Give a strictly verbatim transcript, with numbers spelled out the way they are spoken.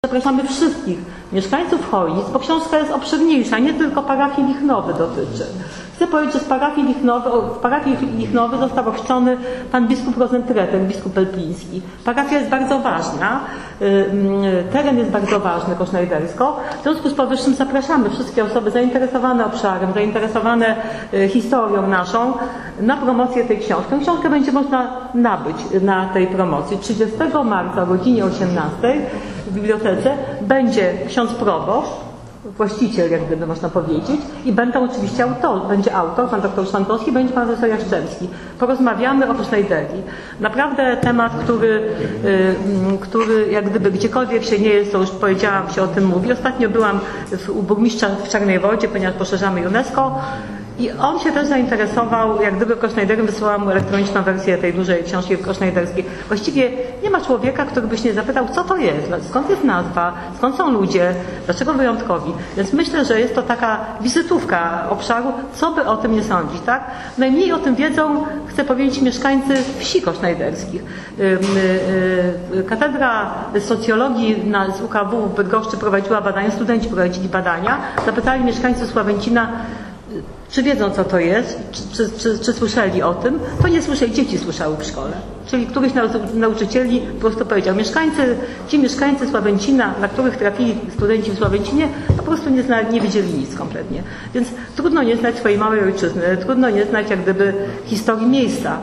Zapraszamy wszystkich mieszkańców Chojnic, bo książka jest obszerniejsza, nie tylko parafii Lichnowy dotyczy. Chcę powiedzieć, że z parafii Lichnowy, w parafii Lichnowy został ochrzczony pan biskup Rozentreter, biskup Elpiński. Parafia jest bardzo ważna, teren jest bardzo ważny kosznajdersko. W związku z powyższym zapraszamy wszystkie osoby zainteresowane obszarem, zainteresowane historią naszą na promocję tej książki. Tę książkę będzie można nabyć na tej promocji. trzydziestego marca o godzinie osiemnastej w bibliotece będzie ksiądz proboszcz, właściciel, jak gdyby można powiedzieć, i będą oczywiście autor, będzie autor, pan doktor Szantowski, będzie pan profesor Jaszczemski. Porozmawiamy o kosznajderii. Naprawdę temat, który, yy, który jak gdyby gdziekolwiek się nie jest, to już powiedziałam, się o tym mówi. Ostatnio byłam w, u burmistrza w Czarnej Wodzie, ponieważ poszerzamy UNESCO. I on się też zainteresował, jak gdyby kosznajderem, wysyłałam mu elektroniczną wersję tej dużej książki kosznajderskiej. Właściwie nie ma człowieka, który by się nie zapytał, co to jest, skąd jest nazwa, skąd są ludzie, dlaczego wyjątkowi. Więc myślę, że jest to taka wizytówka obszaru, co by o tym nie sądzić, tak? Najmniej o tym wiedzą, chcę powiedzieć, mieszkańcy wsi kosznajderskich. Katedra socjologii na, z U K W w Bydgoszczy prowadziła badania, studenci prowadzili badania, zapytali mieszkańców Sławęcina, czy wiedzą, co to jest, czy, czy, czy, czy słyszeli o tym, to nie słyszeli, dzieci słyszały w szkole. Czyli któryś nauczycieli po prostu powiedział, mieszkańcy, ci mieszkańcy Sławęcina, na których trafili studenci w Sławęcinie, po prostu nie, zna, nie wiedzieli nic kompletnie. Więc trudno nie znać swojej małej ojczyzny, trudno nie znać jak gdyby historii miejsca.